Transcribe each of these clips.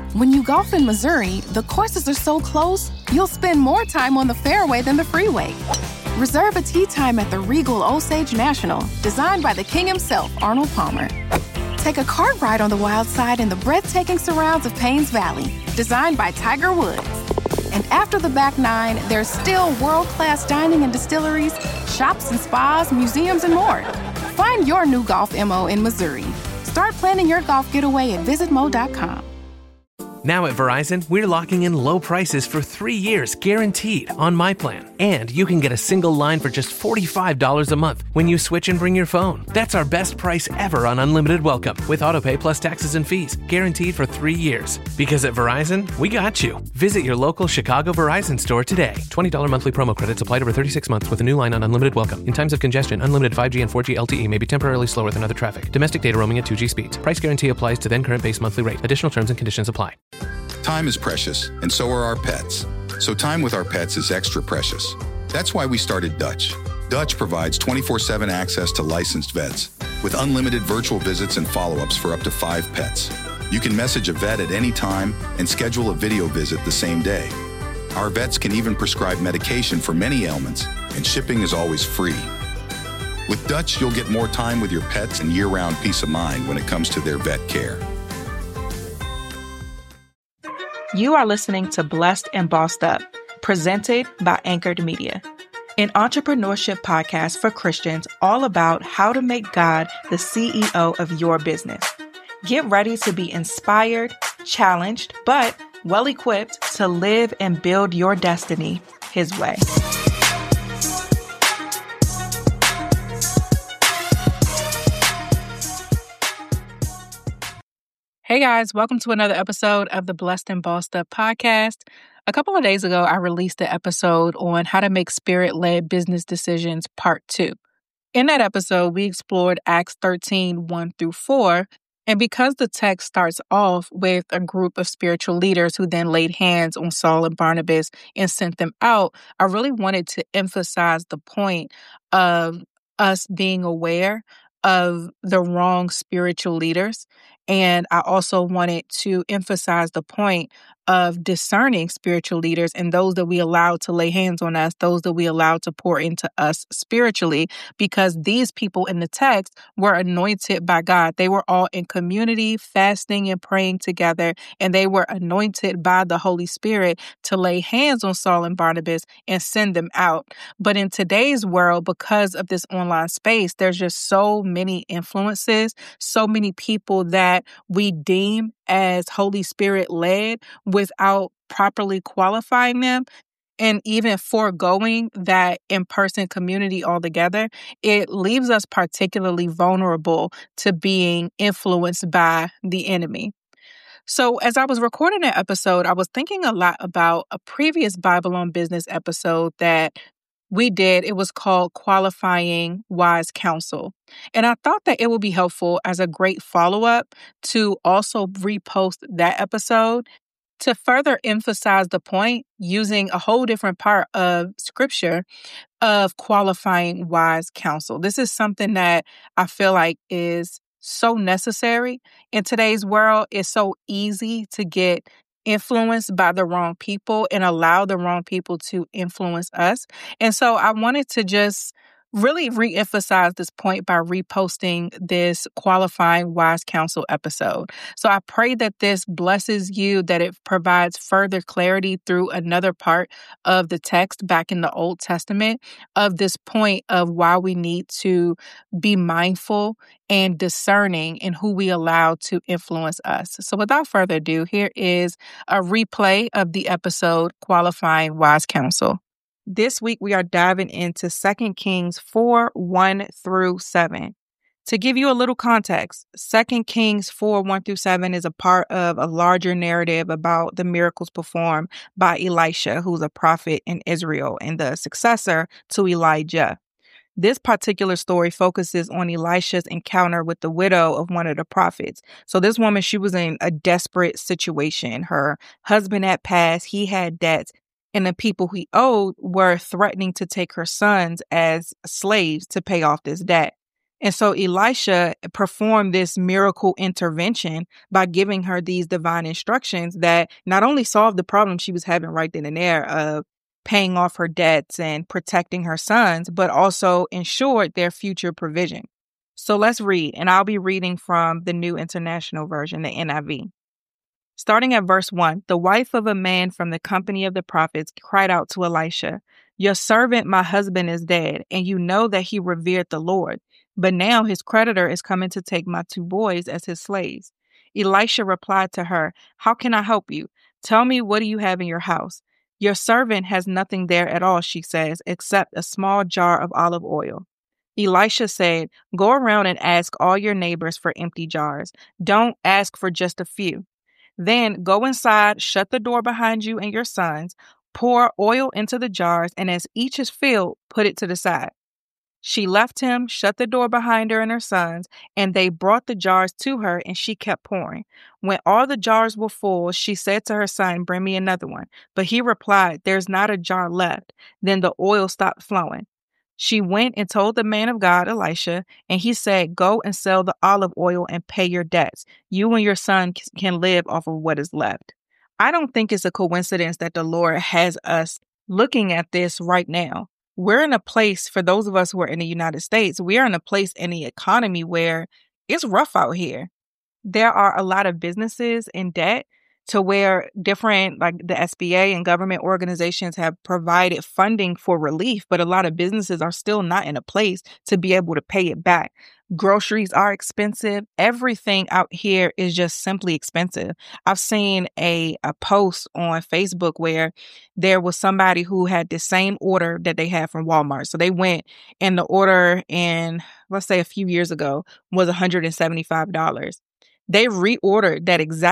When you golf in Missouri, the courses are so close, you'll spend more time on the fairway than the freeway. Reserve a tee time at the Regal Osage National, designed by the king himself, Arnold Palmer. Take a cart ride on the wild side in the breathtaking surrounds of Paynes Valley, designed by Tiger Woods. And after the back nine, there's still world-class dining and distilleries, shops and spas, museums, and more. Find your new golf MO in Missouri. Start planning your golf getaway at visitmo.com. Now at Verizon, we're locking in low prices for 3 years guaranteed on my plan. And you can get a single line for just $45 a month when you switch and bring your phone. That's our best price ever on unlimited welcome with autopay plus taxes and fees, guaranteed for 3 years. Because at Verizon, we got you. Visit your local Chicago Verizon store today. $20 monthly promo credits applied over 36 months with a new line on unlimited welcome. In times of congestion, unlimited 5G and 4G LTE may be temporarily slower than other traffic. Domestic data roaming at 2G speeds. Price guarantee applies to then current base monthly rate. Additional terms and conditions apply. Time is precious, and so are our pets. So time with our pets is extra precious. That's why we started Dutch. Dutch provides 24/7 access to licensed vets with unlimited virtual visits and follow-ups for up to 5 pets. You can message a vet at any time and schedule a video visit the same day. Our vets can even prescribe medication for many ailments, and shipping is always free. With Dutch, you'll get more time with your pets and year-round peace of mind when it comes to their vet care. You are listening to Blessed and Bossed Up, presented by Anchored Media, an entrepreneurship podcast for Christians all about how to make God the CEO of your business. Get ready to be inspired, challenged, but well-equipped to live and build your destiny His way. Hey guys, welcome to another episode of the Blessed and Bossed Up podcast. A couple of days ago, I released an episode on how to make spirit-led business decisions, part 2. In that episode, we explored Acts 13, 1 through 4. And because the text starts off with a group of spiritual leaders who then laid hands on Saul and Barnabas and sent them out, I really wanted to emphasize the point of us being aware of the wrong spiritual leaders. And I also wanted to emphasize the point of discerning spiritual leaders and those that we allow to lay hands on us, those that we allow to pour into us spiritually, because these people in the text were anointed by God. They were all in community, fasting and praying together, and they were anointed by the Holy Spirit to lay hands on Saul and Barnabas and send them out. But in today's world, because of this online space, there's just so many influences, so many people that we deem as Holy Spirit led without properly qualifying them and even foregoing that in-person community altogether. It leaves us particularly vulnerable to being influenced by the enemy. So as I was recording that episode, I was thinking a lot about a previous Bible on Business episode that we did. It was called Qualifying Wise Counsel. And I thought that it would be helpful as a great follow-up to also repost that episode to further emphasize the point using a whole different part of scripture of qualifying wise counsel. This is something that I feel like is so necessary in today's world. It's so easy to get influenced by the wrong people and allow the wrong people to influence us. And so I wanted to just really reemphasize this point by reposting this Qualifying Wise Counsel episode. So I pray that this blesses you, that it provides further clarity through another part of the text back in the Old Testament of this point of why we need to be mindful and discerning in who we allow to influence us. So without further ado, here is a replay of the episode Qualifying Wise Counsel. This week, we are diving into 2 Kings 4, 1 through 7. To give you a little context, 2 Kings 4, 1 through 7 is a part of a larger narrative about the miracles performed by Elisha, who's a prophet in Israel and the successor to Elijah. This particular story focuses on Elisha's encounter with the widow of one of the prophets. So this woman, she was in a desperate situation. Her husband had passed, he had debts, and the people he owed were threatening to take her sons as slaves to pay off this debt. And so Elisha performed this miracle intervention by giving her these divine instructions that not only solved the problem she was having right then and there of paying off her debts and protecting her sons, but also ensured their future provision. So let's read, and I'll be reading from the New International Version, the NIV. Starting at verse 1, the wife of a man from the company of the prophets cried out to Elisha, "Your servant, my husband, is dead, and you know that he revered the Lord. But now his creditor is coming to take my 2 boys as his slaves." Elisha replied to her, "How can I help you? Tell me, what do you have in your house?" "Your servant has nothing there at all," she says, "except a small jar of olive oil." Elisha said, "Go around and ask all your neighbors for empty jars. Don't ask for just a few. Then go inside, shut the door behind you and your sons, pour oil into the jars, and as each is filled, put it to the side." She left him, shut the door behind her and her sons, and they brought the jars to her, and she kept pouring. When all the jars were full, she said to her son, "Bring me another one." But he replied, "There's not a jar left." Then the oil stopped flowing. She went and told the man of God, Elisha, and he said, "Go and sell the olive oil and pay your debts. You and your son can live off of what is left." I don't think it's a coincidence that the Lord has us looking at this right now. We're in a place, for those of us who are in the United States, we are in a place in the economy where it's rough out here. There are a lot of businesses in debt to where different, like the SBA and government organizations have provided funding for relief, but a lot of businesses are still not in a place to be able to pay it back. Groceries are expensive. Everything out here is just simply expensive. I've seen a post on Facebook where there was somebody who had the same order that they had from Walmart. So they went, and the order in, let's say a few years ago, was $175. They reordered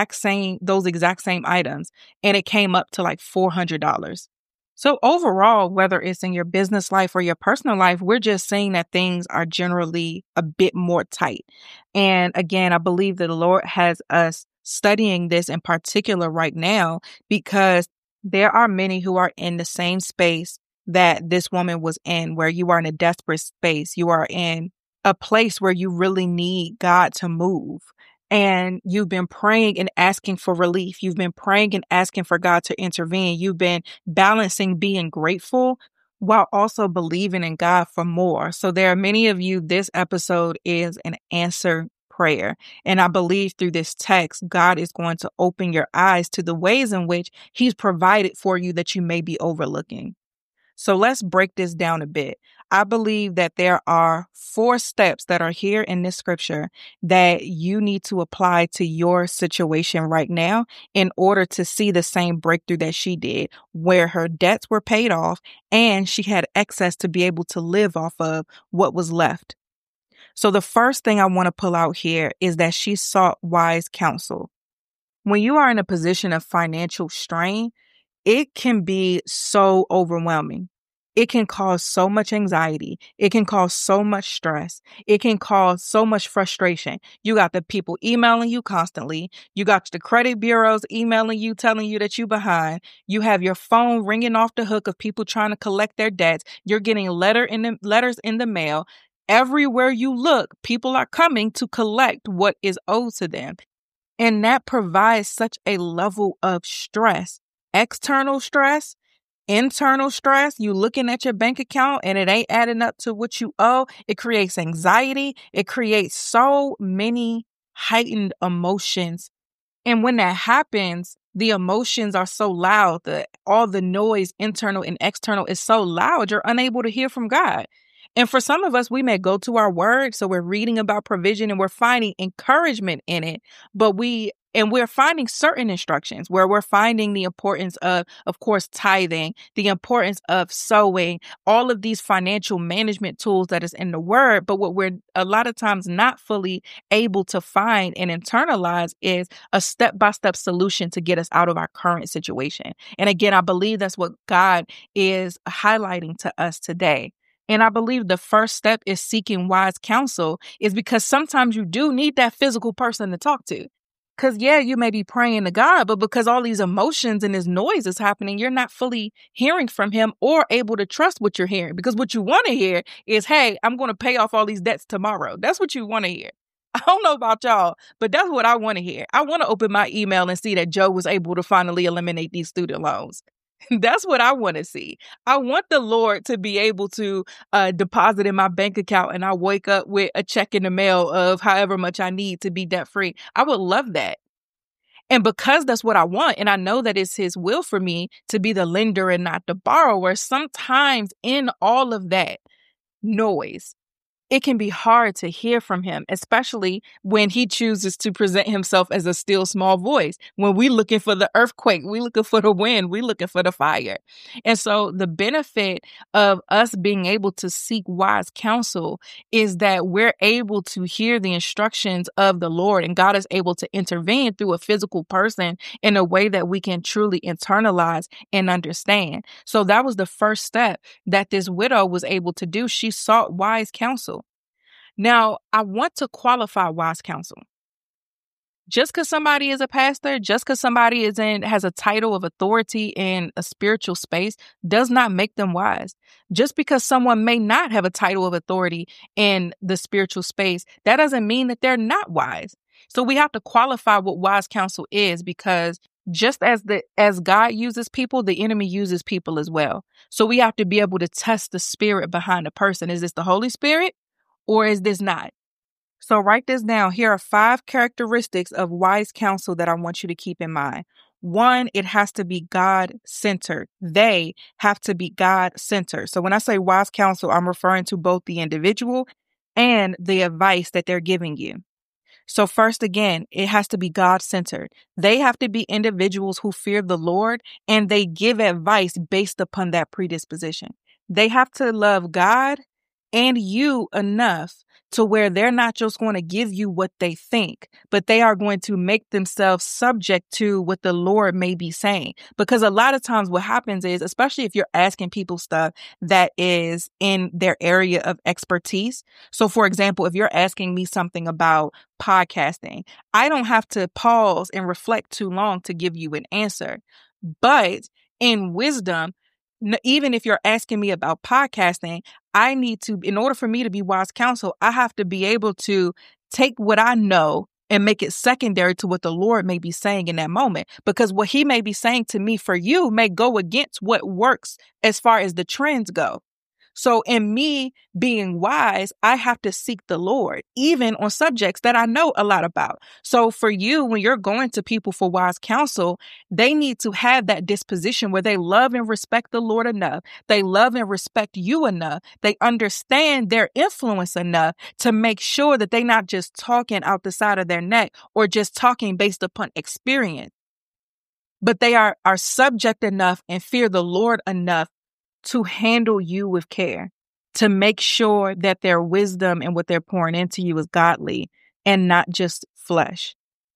those exact same items, and it came up to like $400. So overall, whether it's in your business life or your personal life, we're just seeing that things are generally a bit more tight. And again, I believe that the Lord has us studying this in particular right now because there are many who are in the same space that this woman was in, where you are in a desperate space. You are in a place where you really need God to move. And you've been praying and asking for relief. You've been praying and asking for God to intervene. You've been balancing being grateful while also believing in God for more. So there are many of you, this episode is an answered prayer. And I believe through this text, God is going to open your eyes to the ways in which He's provided for you that you may be overlooking. So let's break this down a bit. I believe that there are 4 steps that are here in this scripture that you need to apply to your situation right now in order to see the same breakthrough that she did, where her debts were paid off and she had excess to be able to live off of what was left. So the first thing I want to pull out here is that she sought wise counsel. When you are in a position of financial strain, it can be so overwhelming. It can cause so much anxiety. It can cause so much stress. It can cause so much frustration. You got the people emailing you constantly. You got the credit bureaus emailing you, telling you that you're behind. You have your phone ringing off the hook of people trying to collect their debts. You're getting letters in the mail. Everywhere you look, people are coming to collect what is owed to them. And that provides such a level of stress. External stress, internal stress. You looking at your bank account and it ain't adding up to what you owe. It creates anxiety. It creates so many heightened emotions. And when that happens, the emotions are so loud that all the noise, internal and external, is so loud, you're unable to hear from God. And for some of us, we may go to our word. So we're reading about provision and we're finding encouragement in it, but we're finding certain instructions where we're finding the importance of course, tithing, the importance of sowing, all of these financial management tools that is in the word. But what we're a lot of times not fully able to find and internalize is a step-by-step solution to get us out of our current situation. And again, I believe that's what God is highlighting to us today. And I believe the first step is seeking wise counsel, is because sometimes you do need that physical person to talk to. Because, yeah, you may be praying to God, but because all these emotions and this noise is happening, you're not fully hearing from him or able to trust what you're hearing. Because what you want to hear is, hey, I'm going to pay off all these debts tomorrow. That's what you want to hear. I don't know about y'all, but that's what I want to hear. I want to open my email and see that Joe was able to finally eliminate these student loans. That's what I want to see. I want the Lord to be able to deposit in my bank account and I wake up with a check in the mail of however much I need to be debt free. I would love that. And because that's what I want, and I know that it's his will for me to be the lender and not the borrower, sometimes in all of that noise, it can be hard to hear from him, especially when he chooses to present himself as a still small voice. When we looking for the earthquake, we looking for the wind, we looking for the fire. And so the benefit of us being able to seek wise counsel is that we're able to hear the instructions of the Lord, and God is able to intervene through a physical person in a way that we can truly internalize and understand. So that was the first step that this widow was able to do. She sought wise counsel. Now, I want to qualify wise counsel. Just because somebody is a pastor, just because somebody has a title of authority in a spiritual space does not make them wise. Just because someone may not have a title of authority in the spiritual space, that doesn't mean that they're not wise. So we have to qualify what wise counsel is, because just as God uses people, the enemy uses people as well. So we have to be able to test the spirit behind a person. Is this the Holy Spirit? Or is this not? So write this down. Here are 5 characteristics of wise counsel that I want you to keep in mind. 1, it has to be God-centered. They have to be God-centered. So when I say wise counsel, I'm referring to both the individual and the advice that they're giving you. So first, again, it has to be God-centered. They have to be individuals who fear the Lord, and they give advice based upon that predisposition. They have to love God and you enough to where they're not just going to give you what they think, but they are going to make themselves subject to what the Lord may be saying. Because a lot of times what happens is, especially if you're asking people stuff that is in their area of expertise. So for example, if you're asking me something about podcasting, I don't have to pause and reflect too long to give you an answer. But in wisdom, even if you're asking me about podcasting, I need to, in order for me to be wise counsel, I have to be able to take what I know and make it secondary to what the Lord may be saying in that moment. Because what he may be saying to me for you may go against what works as far as the trends go. So in me being wise, I have to seek the Lord, even on subjects that I know a lot about. So for you, when you're going to people for wise counsel, they need to have that disposition where they love and respect the Lord enough. They love and respect you enough. They understand their influence enough to make sure that they're not just talking out the side of their neck or just talking based upon experience, but they are subject enough and fear the Lord enough to handle you with care, to make sure that their wisdom and what they're pouring into you is godly and not just flesh.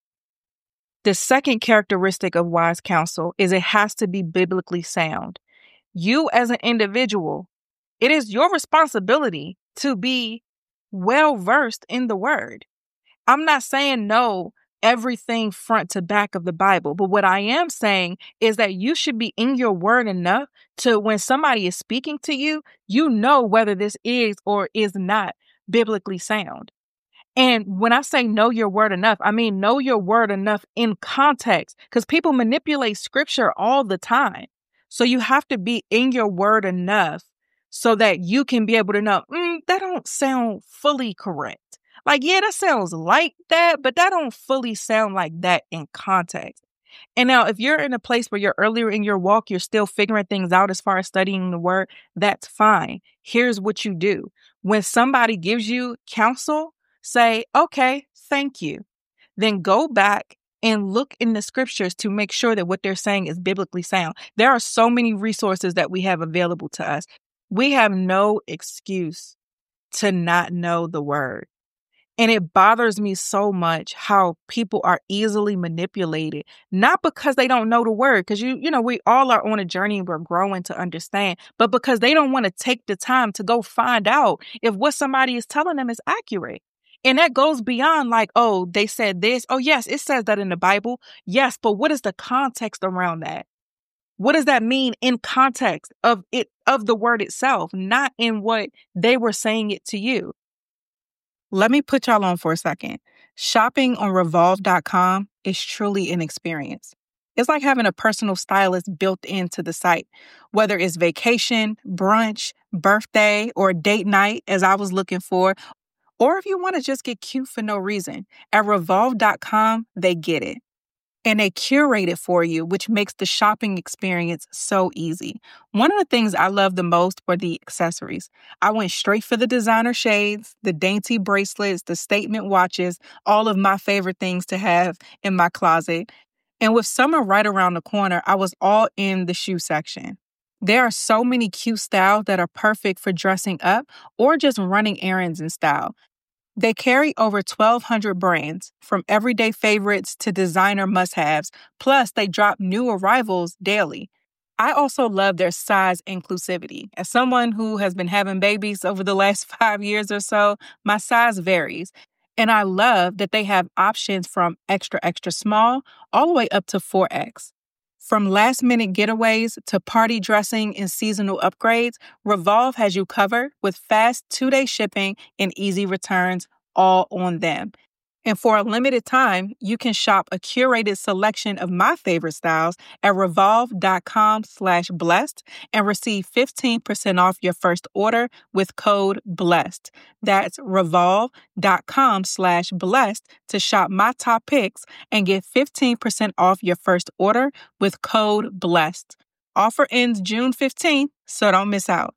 The second characteristic of wise counsel is it has to be biblically sound. You as an individual, it is your responsibility to be well-versed in the word. I'm not saying know everything front to back of the Bible, but what I am saying is that you should be in your word enough to when somebody is speaking to you, you know whether this is or is not biblically sound. And when I say know your word enough, I mean know your word enough in context, because people manipulate scripture all the time. So you have to be in your word enough so that you can be able to know, that don't sound fully correct. Like, yeah, that sounds like that, but that don't fully sound like that in context. And now if you're in a place where you're earlier in your walk, you're still figuring things out as far as studying the word, that's fine. Here's what you do. When somebody gives you counsel, say, okay, thank you. Then go back and look in the scriptures to make sure that what they're saying is biblically sound. There are so many resources that we have available to us. We have no excuse to not know the word. And it bothers me so much how people are easily manipulated, not because they don't know the word, because we all are on a journey and we're growing to understand, but because they don't want to take the time to go find out if what somebody is telling them is accurate. And that goes beyond like, oh, they said this. Oh, yes, it says that in the Bible. Yes, but what is the context around that? What does that mean in context of it, of the word itself, not in what they were saying it to you? Let me put y'all on for a second. Shopping on Revolve.com is truly an experience. It's like having a personal stylist built into the site. Whether it's vacation, brunch, birthday, or date night, as I was looking for, or if you want to just get cute for no reason, at Revolve.com, they get it. And they curate it for you, which makes the shopping experience so easy. One of the things I love the most were the accessories. I went straight for the designer shades, the dainty bracelets, the statement watches, all of my favorite things to have in my closet. And with summer right around the corner, I was all in the shoe section. There are so many cute styles that are perfect for dressing up or just running errands in style. They carry over 1,200 brands, from everyday favorites to designer must-haves, plus they drop new arrivals daily. I also love their size inclusivity. As someone who has been having babies over the last 5 years or so, my size varies. And I love that they have options from extra, extra small all the way up to 4X. From last-minute getaways to party dressing and seasonal upgrades, Revolve has you covered with fast 2-day shipping and easy returns, all on them. And for a limited time, you can shop a curated selection of my favorite styles at Revolve.com/blessed and receive 15% off your first order with code BLESSED. That's Revolve.com/blessed to shop my top picks and get 15% off your first order with code BLESSED. Offer ends June 15th, so don't miss out.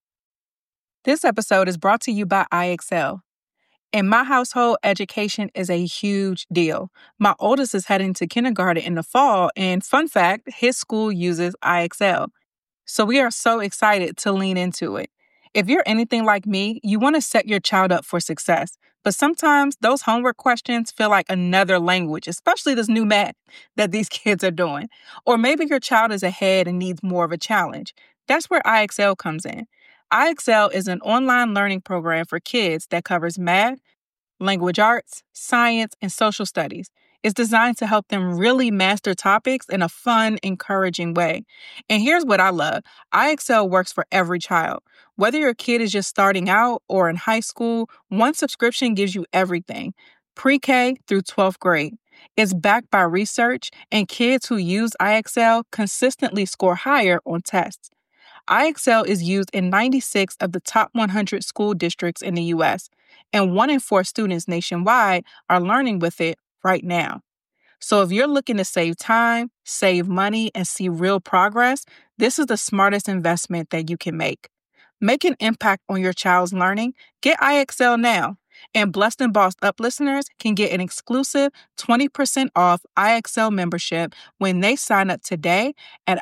This episode is brought to you by IXL. In my household, education is a huge deal. My oldest is heading to kindergarten in the fall, and fun fact, his school uses IXL. So we are so excited to lean into it. If you're anything like me, you want to set your child up for success. But sometimes those homework questions feel like another language, especially this new math that these kids are doing. Or maybe your child is ahead and needs more of a challenge. That's where IXL comes in. IXL is an online learning program for kids that covers math, language arts, science, and social studies. It's designed to help them really master topics in a fun, encouraging way. And here's what I love. IXL works for every child. Whether your kid is just starting out or in high school, one subscription gives you everything, pre-K through 12th grade. It's backed by research, and kids who use IXL consistently score higher on tests. IXL is used in 96 of the top 100 school districts in the U.S., and 1 in 4 students nationwide are learning with it right now. So if you're looking to save time, save money, and see real progress, this is the smartest investment that you can make. Make an impact on your child's learning. Get IXL now. And Blessed and Bossed Up listeners can get an exclusive 20% off IXL membership when they sign up today at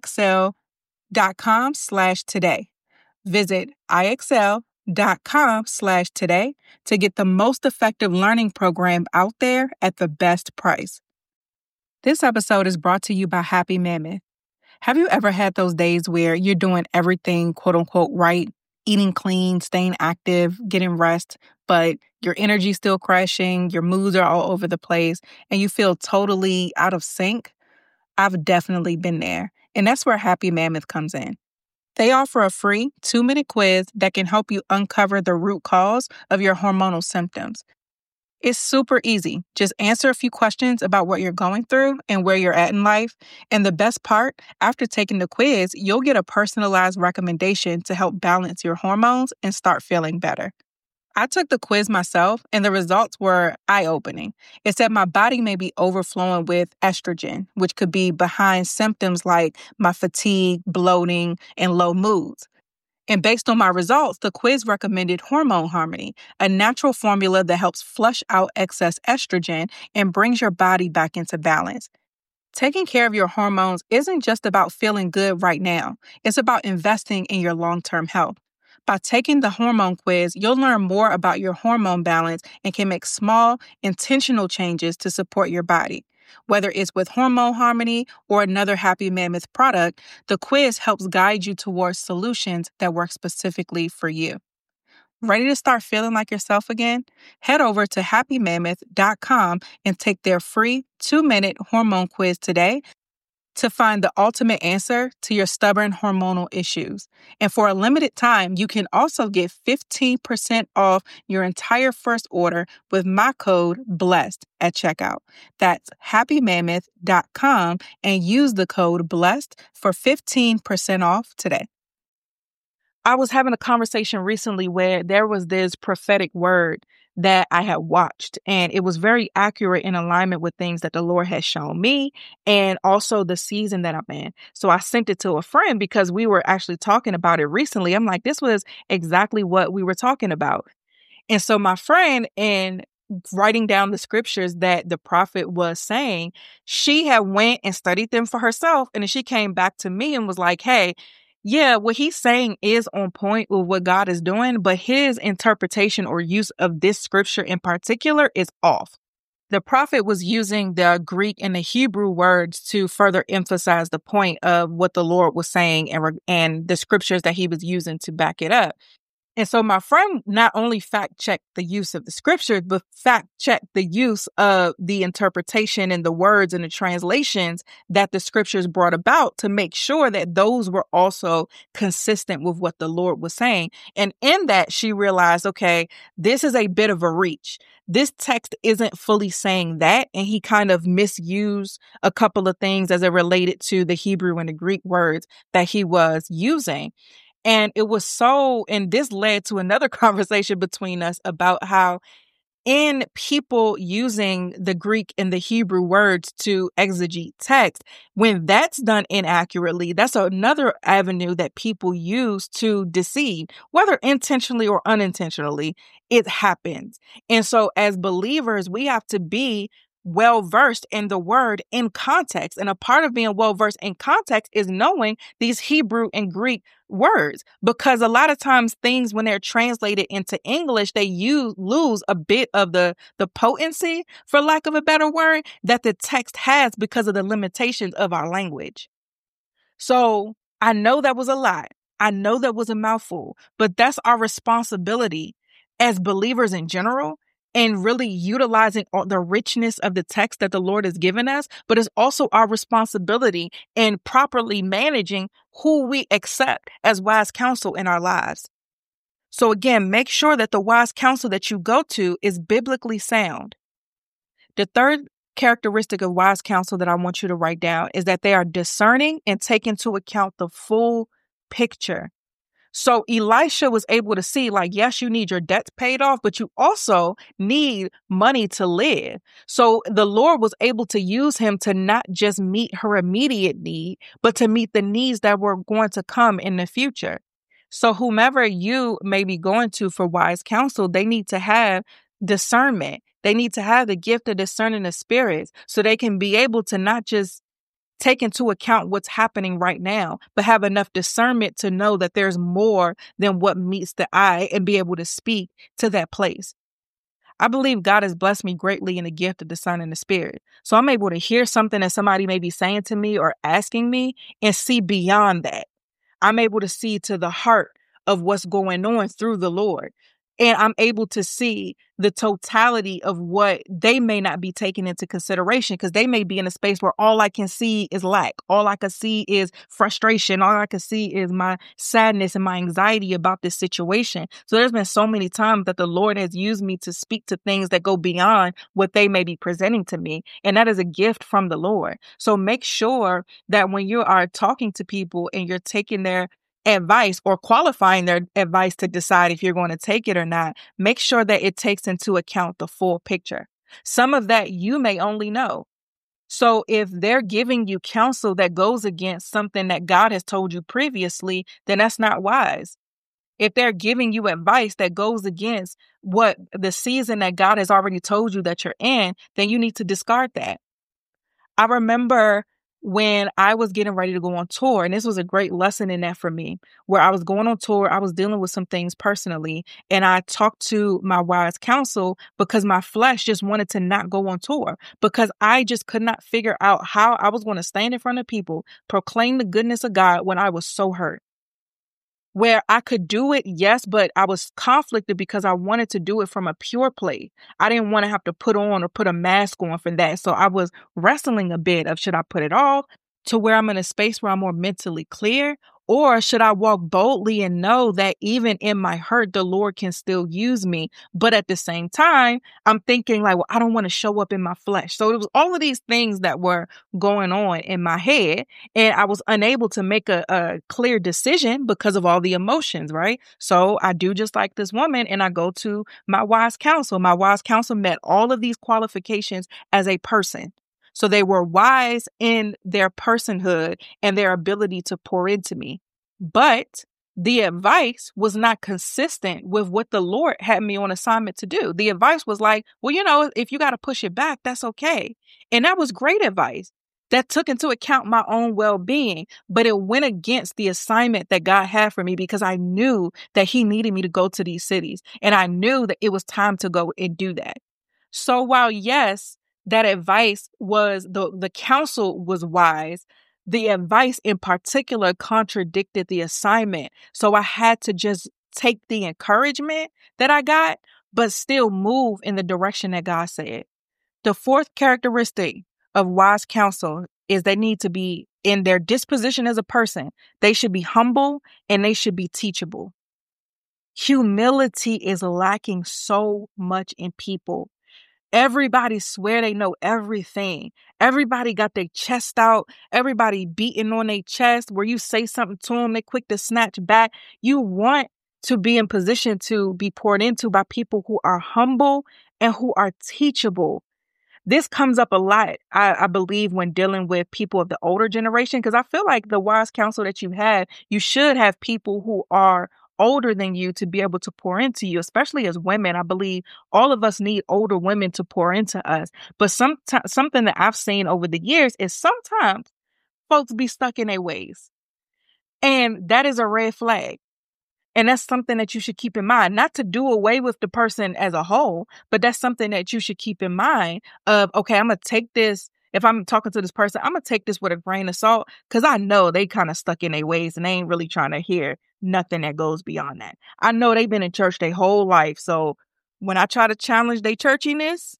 IXL.com/today. Visit IXL.com/today to get the most effective learning program out there at the best price. This episode is brought to you by Happy Mammoth. Have you ever had those days where you're doing everything quote unquote right, eating clean, staying active, getting rest, but your energy's still crashing, your moods are all over the place, and you feel totally out of sync? I've definitely been there, and that's where Happy Mammoth comes in. They offer a free 2-minute quiz that can help you uncover the root cause of your hormonal symptoms. It's super easy. Just answer a few questions about what you're going through and where you're at in life. And the best part, after taking the quiz, you'll get a personalized recommendation to help balance your hormones and start feeling better. I took the quiz myself, and the results were eye-opening. It said my body may be overflowing with estrogen, which could be behind symptoms like my fatigue, bloating, and low moods. And based on my results, the quiz recommended Hormone Harmony, a natural formula that helps flush out excess estrogen and brings your body back into balance. Taking care of your hormones isn't just about feeling good right now. It's about investing in your long-term health. By taking the hormone quiz, you'll learn more about your hormone balance and can make small, intentional changes to support your body. Whether it's with Hormone Harmony or another Happy Mammoth product, the quiz helps guide you towards solutions that work specifically for you. Ready to start feeling like yourself again? Head over to happymammoth.com and take their free 2-minute hormone quiz today to find the ultimate answer to your stubborn hormonal issues. And for a limited time, you can also get 15% off your entire first order with my code BLESSED at checkout. That's happymammoth.com and use the code BLESSED for 15% off today. I was having a conversation recently where there was this prophetic word that I had watched, and it was very accurate in alignment with things that the Lord has shown me and also the season that I'm in. So I sent it to a friend because we were actually talking about it recently. I'm like, this was exactly what we were talking about. And so my friend, in writing down the scriptures that the prophet was saying, she had went and studied them for herself. And then she came back to me and was like, hey, yeah, what he's saying is on point with what God is doing, but his interpretation or use of this scripture in particular is off. The prophet was using the Greek and the Hebrew words to further emphasize the point of what the Lord was saying and the scriptures that he was using to back it up. And so my friend not only fact-checked the use of the scriptures, but fact-checked the use of the interpretation and the words and the translations that the scriptures brought about to make sure that those were also consistent with what the Lord was saying. And in that, she realized, okay, this is a bit of a reach. This text isn't fully saying that, and he kind of misused a couple of things as it related to the Hebrew and the Greek words that he was using. And it was and this led to another conversation between us about how in people using the Greek and the Hebrew words to exegete text, when that's done inaccurately, that's another avenue that people use to deceive, whether intentionally or unintentionally, it happens. And so as believers, we have to be well-versed in the word in context. And a part of being well-versed in context is knowing these Hebrew and Greek words, because a lot of times things, when they're translated into English, they lose a bit of the potency, for lack of a better word, that the text has because of the limitations of our language. So I know that was a lot. I know that was a mouthful, but that's our responsibility as believers in general, and really utilizing all the richness of the text that the Lord has given us. But it's also our responsibility in properly managing who we accept as wise counsel in our lives. So again, make sure that the wise counsel that you go to is biblically sound. The third characteristic of wise counsel that I want you to write down is that they are discerning and take into account the full picture. So Elisha was able to see, like, yes, you need your debts paid off, but you also need money to live. So the Lord was able to use him to not just meet her immediate need, but to meet the needs that were going to come in the future. So whomever you may be going to for wise counsel, they need to have discernment. They need to have the gift of discerning the spirits so they can be able to not just take into account what's happening right now, but have enough discernment to know that there's more than what meets the eye and be able to speak to that place. I believe God has blessed me greatly in the gift of discerning the spirit. So I'm able to hear something that somebody may be saying to me or asking me and see beyond that. I'm able to see to the heart of what's going on through the Lord. And I'm able to see the totality of what they may not be taking into consideration, because they may be in a space where all I can see is lack. All I can see is frustration. All I can see is my sadness and my anxiety about this situation. So there's been so many times that the Lord has used me to speak to things that go beyond what they may be presenting to me. And that is a gift from the Lord. So make sure that when you are talking to people and you're taking their advice or qualifying their advice to decide if you're going to take it or not, make sure that it takes into account the full picture. Some of that you may only know. So if they're giving you counsel that goes against something that God has told you previously, then that's not wise. If they're giving you advice that goes against what the season that God has already told you that you're in, then you need to discard that. I remember when I was getting ready to go on tour, and this was a great lesson in that for me, where I was going on tour, I was dealing with some things personally, and I talked to my wise counsel because my flesh just wanted to not go on tour, because I just could not figure out how I was going to stand in front of people, proclaim the goodness of God when I was so hurt. where I could do it, yes, but I was conflicted because I wanted to do it from a pure place. I didn't want to have to put on or put a mask on for that. So I was wrestling a bit of, should I put it off to where I'm in a space where I'm more mentally clear? Or should I walk boldly and know that even in my hurt, the Lord can still use me? But at the same time, I'm thinking like, well, I don't want to show up in my flesh. So it was all of these things that were going on in my head. And I was unable to make a clear decision because of all the emotions, right? So I do just like this woman and I go to my wise counsel. My wise counsel met all of these qualifications as a person. So they were wise in their personhood and their ability to pour into me. But the advice was not consistent with what the Lord had me on assignment to do. The advice was like, well, if you got to push it back, that's okay. And that was great advice that took into account my own well-being, but it went against the assignment that God had for me because I knew that he needed me to go to these cities. And I knew that it was time to go and do that. So while, yes, that advice was the counsel was wise, the advice in particular contradicted the assignment. So I had to just take the encouragement that I got, but still move in the direction that God said. The fourth characteristic of wise counsel is they need to be in their disposition as a person. They should be humble and they should be teachable. Humility is lacking so much in people. Everybody swear they know everything. Everybody got their chest out. Everybody beating on their chest. Where you say something to them, they quick to snatch back. You want to be in position to be poured into by people who are humble and who are teachable. This comes up a lot, I believe, when dealing with people of the older generation, because I feel like the wise counsel that you have, you should have people who are older than you to be able to pour into you, especially as women. I believe all of us need older women to pour into us. But something that I've seen over the years is sometimes folks be stuck in their ways. And that is a red flag. And that's something that you should keep in mind, not to do away with the person as a whole, but that's something that you should keep in mind of, okay, I'm going to take this. If I'm talking to this person, I'm going to take this with a grain of salt because I know they kind of stuck in their ways and they ain't really trying to hear nothing that goes beyond that. I know they've been in church their whole life. So when I try to challenge their churchiness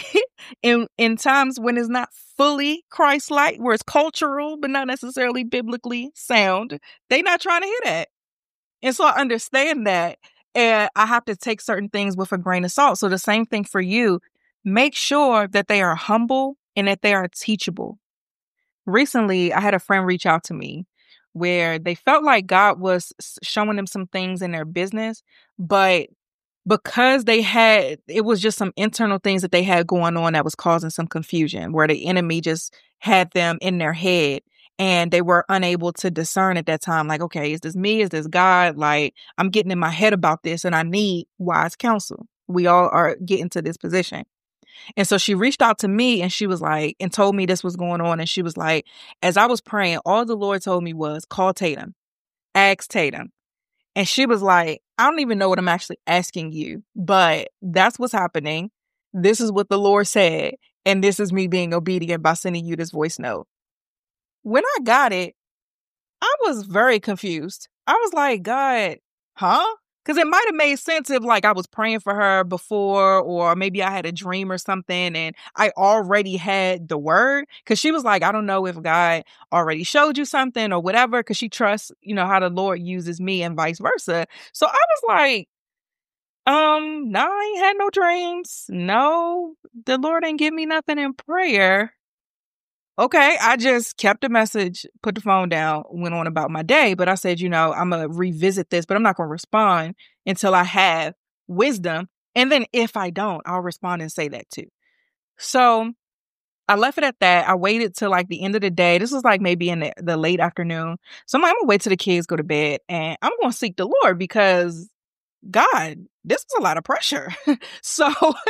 in times when it's not fully Christ-like, where it's cultural, but not necessarily biblically sound, they not trying to hear that. And so I understand that. And I have to take certain things with a grain of salt. So the same thing for you. Make sure that they are humble and that they are teachable. Recently, I had a friend reach out to me where they felt like God was showing them some things in their business, but because it was just some internal things that they had going on that was causing some confusion, where the enemy just had them in their head and they were unable to discern at that time. Like, okay, is this me? Is this God? Like, I'm getting in my head about this and I need wise counsel. We all are getting to this position. And so she reached out to me and she was like, and told me this was going on. And she was like, as I was praying, all the Lord told me was call Tatum, ask Tatum. And she was like, I don't even know what I'm actually asking you, but that's what's happening. This is what the Lord said. And this is me being obedient by sending you this voice note. When I got it, I was very confused. I was like, God, huh? Because it might have made sense if like I was praying for her before, or maybe I had a dream or something and I already had the word. Because she was like, I don't know if God already showed you something or whatever, because she trusts, how the Lord uses me and vice versa. So I was like, no, I ain't had no dreams. No, the Lord ain't give me nothing in prayer. Okay, I just kept the message, put the phone down, went on about my day. But I said, I'm going to revisit this, but I'm not going to respond until I have wisdom. And then if I don't, I'll respond and say that too. So I left it at that. I waited till like the end of the day. This was like maybe in the late afternoon. So I'm like, I'm going to wait till the kids go to bed and I'm going to seek the Lord because God, this is a lot of pressure. So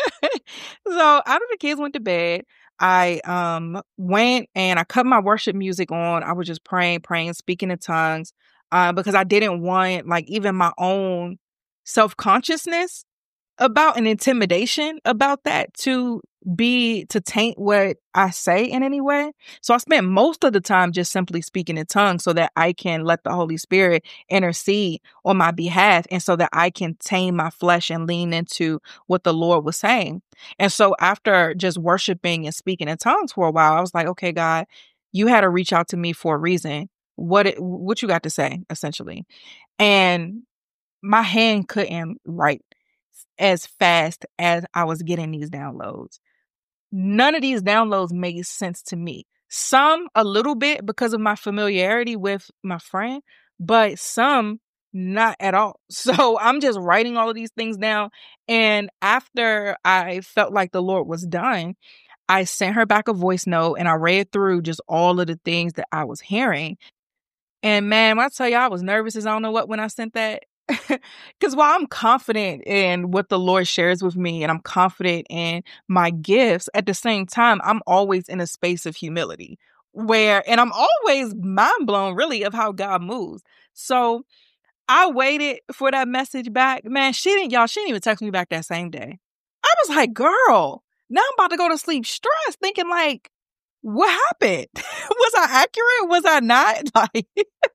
after the kids went to bed, I went and I cut my worship music on. I was just praying, speaking in tongues, because I didn't want like even my own self-consciousness about an intimidation about that to be to taint what I say in any way. So I spent most of the time just simply speaking in tongues so that I can let the Holy Spirit intercede on my behalf, and so that I can tame my flesh and lean into what the Lord was saying. And so after just worshiping and speaking in tongues for a while, I was like, okay, God, you had to reach out to me for a reason. What you got to say, essentially? And my hand couldn't write as fast as I was getting these downloads. None of these downloads made sense to me. Some a little bit because of my familiarity with my friend, but some not at all. So I'm just writing all of these things down. And after I felt like the Lord was done, I sent her back a voice note and I read through just all of the things that I was hearing. And man, when I tell you I was nervous as I don't know what when I sent that. Because while I'm confident in what the Lord shares with me and I'm confident in my gifts, at the same time, I'm always in a space of humility and I'm always mind blown really of how God moves. So I waited for that message back. Man, she didn't even text me back that same day. I was like, girl, now I'm about to go to sleep stressed, thinking like, what happened? Was I accurate? Was I not? Like,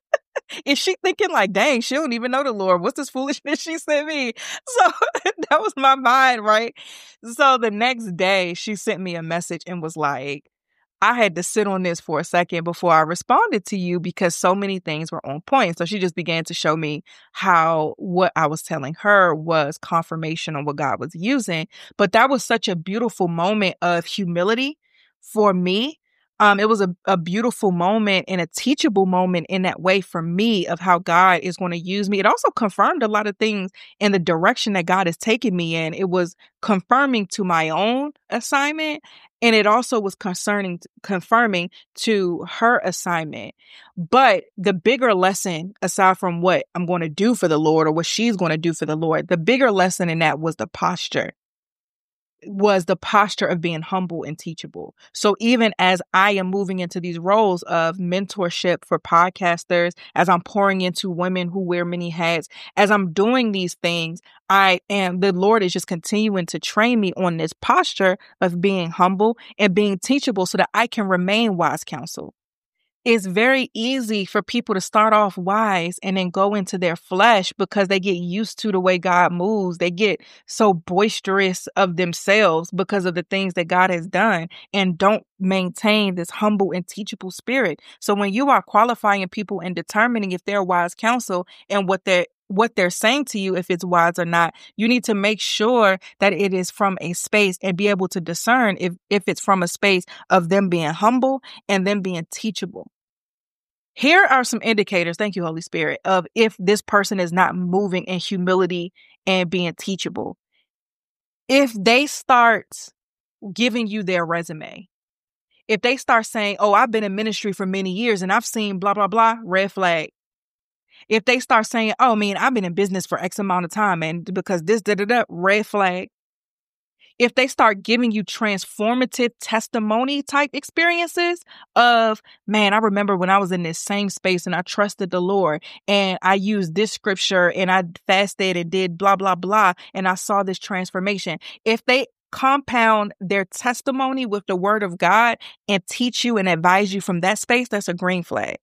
is she thinking like, dang, she don't even know the Lord. What's this foolishness she sent me? So that was my mind, right? So the next day she sent me a message and was like, I had to sit on this for a second before I responded to you because so many things were on point. So she just began to show me how what I was telling her was confirmation on what God was using. But that was such a beautiful moment of humility for me. It was a beautiful moment and a teachable moment in that way for me of how God is going to use me. It also confirmed a lot of things in the direction that God is taking me in. It was confirming to my own assignment, and it also was confirming to her assignment. But the bigger lesson, aside from what I'm going to do for the Lord or what she's going to do for the Lord, the bigger lesson in that was the posture of being humble and teachable. So even as I am moving into these roles of mentorship for podcasters, as I'm pouring into women who wear many hats, as I'm doing these things, the Lord is just continuing to train me on this posture of being humble and being teachable so that I can remain wise counsel. It's very easy for people to start off wise and then go into their flesh because they get used to the way God moves. They get so boisterous of themselves because of the things that God has done and don't maintain this humble and teachable spirit. So when you are qualifying people and determining if they're wise counsel and what they're saying to you, if it's wise or not, you need to make sure that it is from a space and be able to discern if it's from a space of them being humble and them being teachable. Here are some indicators, thank you, Holy Spirit, of if this person is not moving in humility and being teachable. If they start giving you their resume, if they start saying, oh, I've been in ministry for many years and I've seen blah, blah, blah, red flag. If they start saying, oh, I've been in business for X amount of time and because this, red flag. If they start giving you transformative testimony type experiences of, man, I remember when I was in this same space and I trusted the Lord and I used this scripture and I fasted and did blah, blah, blah, and I saw this transformation. If they compound their testimony with the word of God and teach you and advise you from that space, that's a green flag.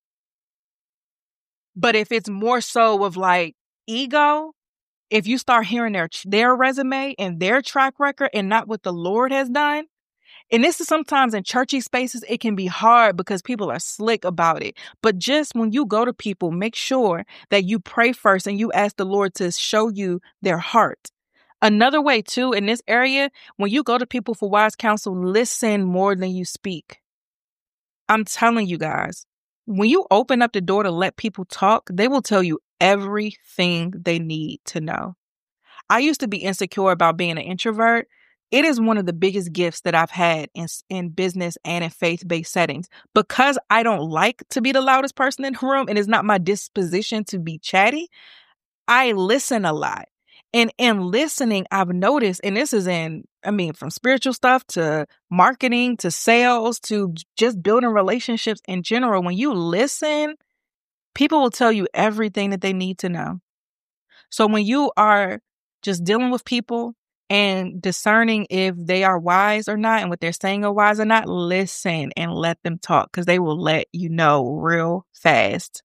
But if it's more so of like ego, if you start hearing their resume and their track record and not what the Lord has done, and this is sometimes in churchy spaces, it can be hard because people are slick about it. But just when you go to people, make sure that you pray first and you ask the Lord to show you their heart. Another way too, in this area, when you go to people for wise counsel, listen more than you speak. I'm telling you guys, when you open up the door to let people talk, they will tell you everything they need to know. I used to be insecure about being an introvert. It is one of the biggest gifts that I've had in business and in faith-based settings because I don't like to be the loudest person in the room and it's not my disposition to be chatty. I listen a lot. And in listening, I've noticed, and this is from spiritual stuff to marketing, to sales, to just building relationships in general. When you listen, people will tell you everything that they need to know. So when you are just dealing with people and discerning if they are wise or not and what they're saying are wise or not, listen and let them talk, because they will let you know real fast.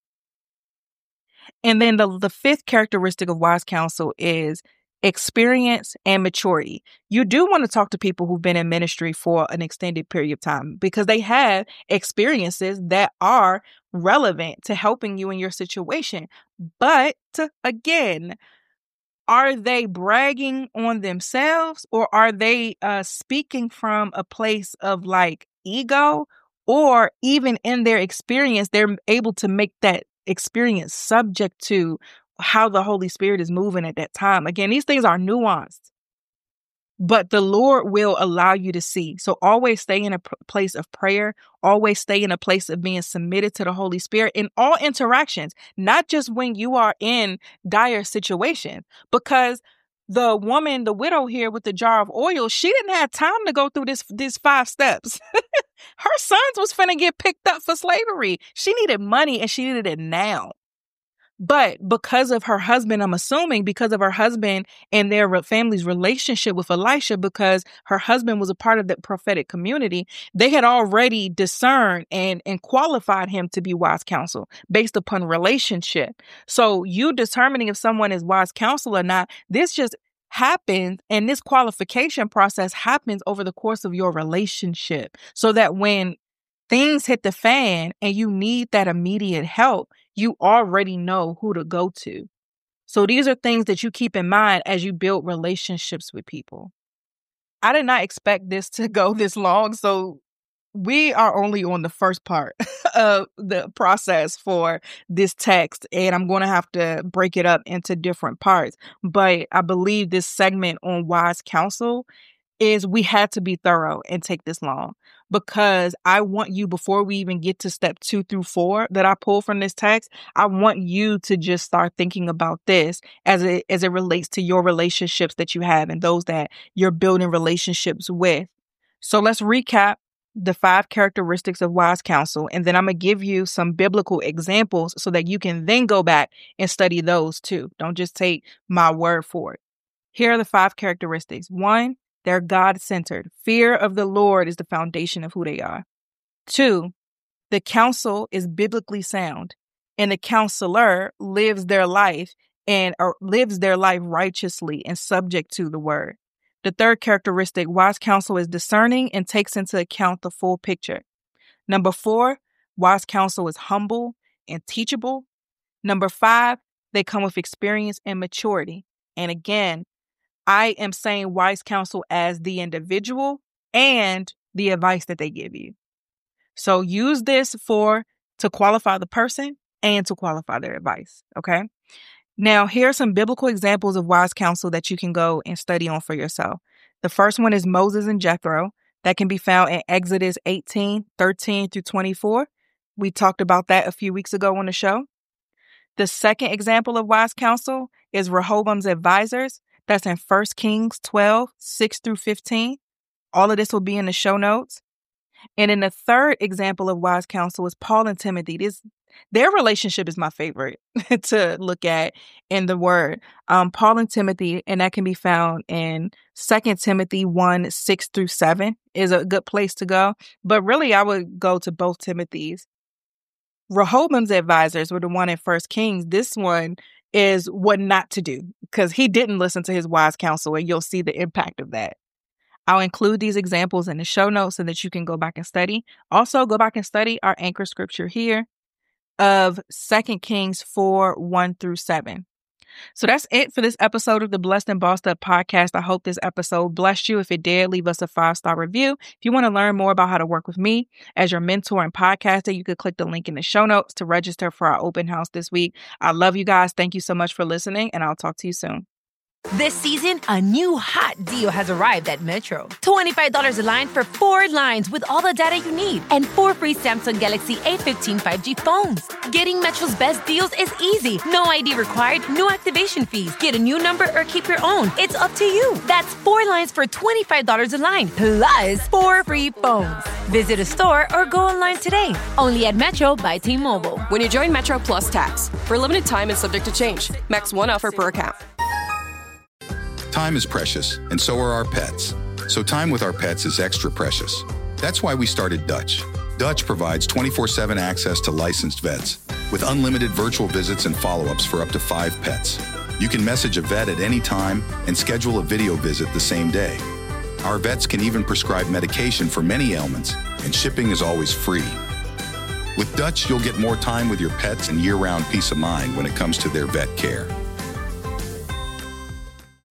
And then the fifth characteristic of wise counsel is experience and maturity. You do want to talk to people who've been in ministry for an extended period of time, because they have experiences that are relevant to helping you in your situation. But again, are they bragging on themselves, or are they speaking from a place of like ego, or even in their experience, they're able to make that experience subject to how the Holy Spirit is moving at that time? Again, these things are nuanced, but the Lord will allow you to see. So always stay in a place of prayer. Always stay in a place of being submitted to the Holy Spirit in all interactions, not just when you are in dire situations. Because the woman, the widow here with the jar of oil, she didn't have time to go through these 5 steps. Her sons was finna get picked up for slavery. She needed money, and she needed it now. But because of her husband, I'm assuming because of her husband and their family's relationship with Elisha, because her husband was a part of the prophetic community, they had already discerned and qualified him to be wise counsel based upon relationship. So you determining if someone is wise counsel or not, this just happens, and this qualification process happens over the course of your relationship, so that when things hit the fan and you need that immediate help, you already know who to go to. So these are things that you keep in mind as you build relationships with people. I did not expect this to go this long, so we are only on the first part of the process for this text, and I'm going to have to break it up into different parts. But I believe this segment on wise counsel is we had to be thorough and take this long, because I want you, before we even get to step 2 through 4 that I pull from this text, I want you to just start thinking about this as it relates to your relationships that you have and those that you're building relationships with. So let's recap the 5 characteristics of wise counsel, and then I'm going to give you some biblical examples so that you can then go back and study those too. Don't just take my word for it. Here are the 5 characteristics. 1, they're God-centered. Fear of the Lord is the foundation of who they are. 2, the counsel is biblically sound, and the counselor lives their life righteously and subject to the word. The 3rd characteristic, wise counsel is discerning and takes into account the full picture. Number 4, wise counsel is humble and teachable. Number 5, they come with experience and maturity. And again, I am saying wise counsel as the individual and the advice that they give you. So use this to qualify the person and to qualify their advice. Okay. Now, here are some biblical examples of wise counsel that you can go and study on for yourself. The first one is Moses and Jethro. That can be found in Exodus 18:13 through 24. We talked about that a few weeks ago on the show. The second example of wise counsel is Rehoboam's advisors. That's in 1 Kings 12:6 through 15. All of this will be in the show notes. And then the third example of wise counsel is Paul and Timothy. Their relationship is my favorite to look at in the word. Paul and Timothy, and that can be found in 2 Timothy 1:6 through 7 is a good place to go. But really, I would go to both Timothys. Rehoboam's advisors were the one in 1 Kings. This one is what not to do, because he didn't listen to his wise counsel, and you'll see the impact of that. I'll include these examples in the show notes so that you can go back and study. Also, go back and study our anchor scripture here of 2 Kings 4:1 through 7. So that's it for this episode of the Blessed and Bossed Up podcast. I hope this episode blessed you. If it did, leave us a 5-star review. If you want to learn more about how to work with me as your mentor and podcaster, you could click the link in the show notes to register for our open house this week. I love you guys. Thank you so much for listening, and I'll talk to you soon. This season, a new hot deal has arrived at Metro. $25 a line for 4 lines with all the data you need and 4 free Samsung Galaxy A15 5G phones. Getting Metro's best deals is easy. No ID required, no activation fees. Get a new number or keep your own. It's up to you. That's 4 lines for $25 a line, plus 4 free phones. Visit a store or go online today. Only at Metro by T-Mobile. When you join Metro Plus Tax, for a limited time and subject to change. Max 1 offer per account. Time is precious, and so are our pets. So time with our pets is extra precious. That's why we started Dutch. Dutch provides 24/7 access to licensed vets with unlimited virtual visits and follow-ups for up to 5 pets. You can message a vet at any time and schedule a video visit the same day. Our vets can even prescribe medication for many ailments, and shipping is always free. With Dutch, you'll get more time with your pets and year-round peace of mind when it comes to their vet care.